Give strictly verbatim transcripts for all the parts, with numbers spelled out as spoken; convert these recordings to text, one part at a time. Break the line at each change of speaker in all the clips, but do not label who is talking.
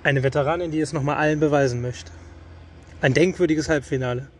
Eine Veteranin, die es nochmal allen beweisen möchte. Ein denkwürdiges Halbfinale.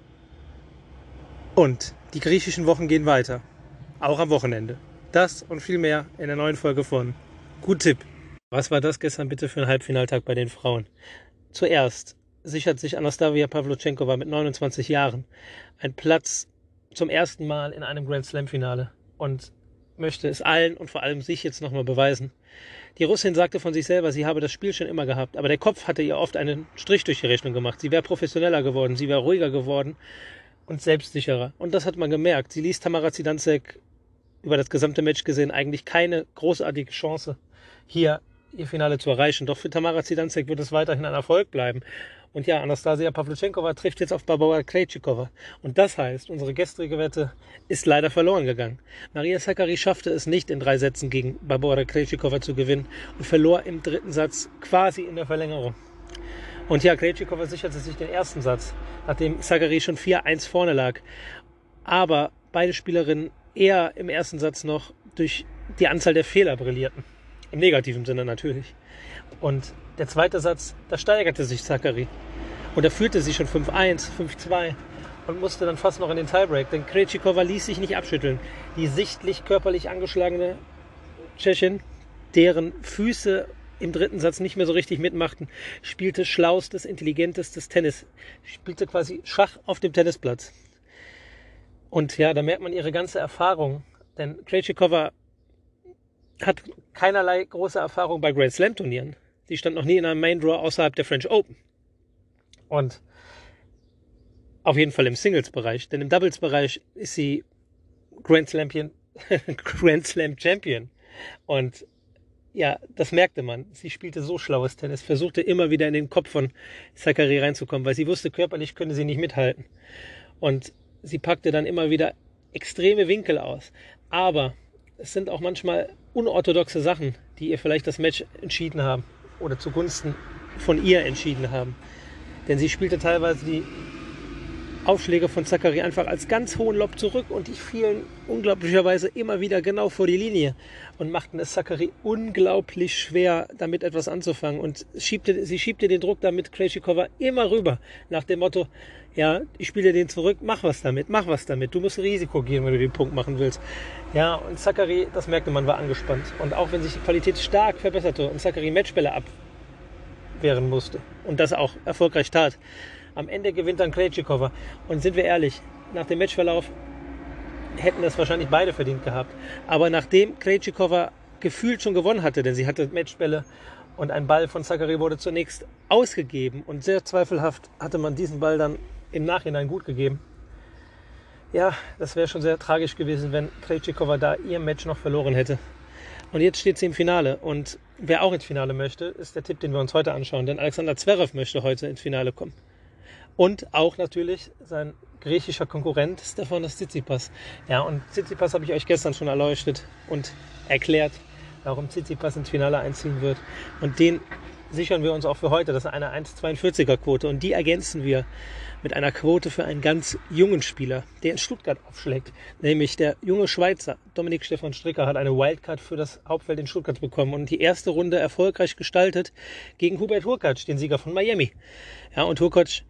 Und die griechischen Wochen gehen weiter. Auch am Wochenende. Das und viel mehr in der neuen Folge von Gut Tipp. Was war das gestern bitte für ein Halbfinaltag bei den Frauen? Zuerst sichert sich Anastasia Pawlutschenkova mit neunundzwanzig Jahren einen Platz zum ersten Mal in einem Grand Slam Finale und möchte es allen und vor allem sich jetzt nochmal beweisen. Die Russin sagte von sich selber, sie habe das Spiel schon immer gehabt, aber der Kopf hatte ihr oft einen Strich durch die Rechnung gemacht. Sie wäre professioneller geworden, sie wäre ruhiger geworden und selbstsicherer. Und das hat man gemerkt. Sie ließ Tamara Zidansek über das gesamte Match gesehen eigentlich keine großartige Chance, hier ihr Finale zu erreichen. Doch für Tamara Zidansek wird es weiterhin ein Erfolg bleiben. Und ja, Anastasia Pawlutschenkova trifft jetzt auf Barbora Krejcikova. Und das heißt, unsere gestrige Wette ist leider verloren gegangen. Maria Sakkari schaffte es nicht, in drei Sätzen gegen Barbora Krejcikova zu gewinnen und verlor im dritten Satz quasi in der Verlängerung. Und ja, Krejcikova sicherte sich den ersten Satz, nachdem Sakkari schon vier eins vorne lag. Aber beide Spielerinnen eher im ersten Satz noch durch die Anzahl der Fehler brillierten. Im negativen Sinne natürlich. Und der zweite Satz, da steigerte sich Sakkari. Und da führte sie schon fünf eins, fünf zwei und musste dann fast noch in den Tiebreak. Denn Krejcikova ließ sich nicht abschütteln. Die sichtlich körperlich angeschlagene Tschechin, deren Füße im dritten Satz nicht mehr so richtig mitmachten, spielte schlaustes, intelligentestes Tennis. Spielte quasi Schach auf dem Tennisplatz. Und ja, da merkt man ihre ganze Erfahrung. Denn Krejcikova hat keinerlei große Erfahrung bei Grand Slam Turnieren. Sie stand noch nie in einem Main Draw außerhalb der French Open. Und auf jeden Fall im Singles-Bereich. Denn im Doubles-Bereich ist sie Grand Slam, Grand Slam Champion. Und ja, das merkte man. Sie spielte so schlaues Tennis, versuchte immer wieder in den Kopf von Sakkari reinzukommen, weil sie wusste, körperlich könne sie nicht mithalten. Und sie packte dann immer wieder extreme Winkel aus. Aber es sind auch manchmal unorthodoxe Sachen, die ihr vielleicht das Match entschieden haben oder zugunsten von ihr entschieden haben. Denn sie spielte teilweise die Aufschläge von Sakkari einfach als ganz hohen Lob zurück und die fielen unglaublicherweise immer wieder genau vor die Linie und machten es Sakkari unglaublich schwer, damit etwas anzufangen. Und schiebte, sie schiebte den Druck damit Krejcikova immer rüber, nach dem Motto, ja, ich spiele den zurück, mach was damit, mach was damit. Du musst ein Risiko gehen, wenn du den Punkt machen willst. Ja, und Sakkari, das merkte man, war angespannt. Und auch wenn sich die Qualität stark verbesserte und Sakkari Matchbälle abwehren musste und das auch erfolgreich tat, am Ende gewinnt dann Krejcikova. Und sind wir ehrlich, nach dem Matchverlauf hätten das wahrscheinlich beide verdient gehabt. Aber nachdem Krejcikova gefühlt schon gewonnen hatte, denn sie hatte Matchbälle und ein Ball von Sakkari wurde zunächst ausgegeben und sehr zweifelhaft hatte man diesen Ball dann im Nachhinein gut gegeben. Ja, das wäre schon sehr tragisch gewesen, wenn Krejcikova da ihr Match noch verloren hätte. Und jetzt steht sie im Finale. Und wer auch ins Finale möchte, ist der Tipp, den wir uns heute anschauen. Denn Alexander Zverev möchte heute ins Finale kommen. Und auch natürlich sein griechischer Konkurrent Stefanos Tsitsipas. Ja, und Tsitsipas habe ich euch gestern schon erleuchtet und erklärt, warum Tsitsipas ins Finale einziehen wird. Und den sichern wir uns auch für heute. Das ist eine eins Komma zweiundvierziger Quote. Und die ergänzen wir mit einer Quote für einen ganz jungen Spieler, der in Stuttgart aufschlägt. Nämlich der junge Schweizer Dominik Stefan Stricker hat eine Wildcard für das Hauptfeld in Stuttgart bekommen und die erste Runde erfolgreich gestaltet gegen Hubert Hurkacz, den Sieger von Miami. Ja, und Hurkacz,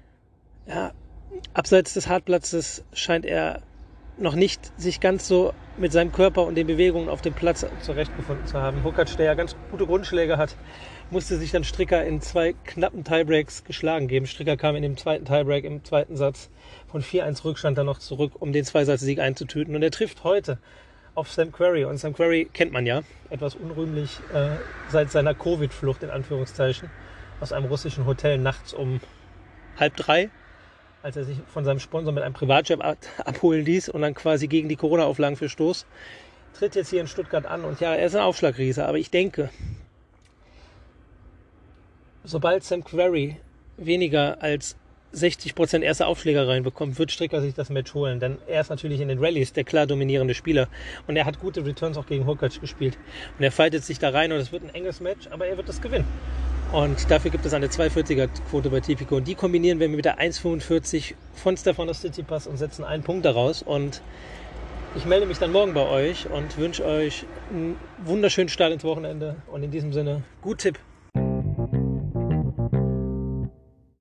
ja, abseits des Hartplatzes scheint er noch nicht sich ganz so mit seinem Körper und den Bewegungen auf dem Platz zurechtgefunden zu haben. Hurkacz, der ja ganz gute Grundschläge hat, musste sich dann Stricker in zwei knappen Tiebreaks geschlagen geben. Stricker kam in dem zweiten Tiebreak im zweiten Satz von vier eins Rückstand dann noch zurück, um den Zweisatz-Sieg einzutüten. Und er trifft heute auf Sam Querrey. Und Sam Querrey kennt man ja, etwas unrühmlich äh, seit seiner Covid-Flucht in Anführungszeichen aus einem russischen Hotel nachts um halb drei, als er sich von seinem Sponsor mit einem Privatjet abholen ließ und dann quasi gegen die Corona-Auflagen verstoß, tritt jetzt hier in Stuttgart an. Und ja, er ist ein Aufschlagriese, aber ich denke, sobald Sam Querrey weniger als sechzig Prozent erste Aufschläge reinbekommt, wird Stricker sich das Match holen. Denn er ist natürlich in den Rallyes der klar dominierende Spieler. Und er hat gute Returns auch gegen Hurkacz gespielt. Und er fightet sich da rein und es wird ein enges Match, aber er wird das gewinnen. Und dafür gibt es eine zwei vierziger Quote bei Tipico. Und die kombinieren wir mit der eins fünfundvierzig von Stefanos Tsitsipas und setzen einen Punkt daraus. Und ich melde mich dann morgen bei euch und wünsche euch einen wunderschönen Start ins Wochenende. Und in diesem Sinne, gut Tipp.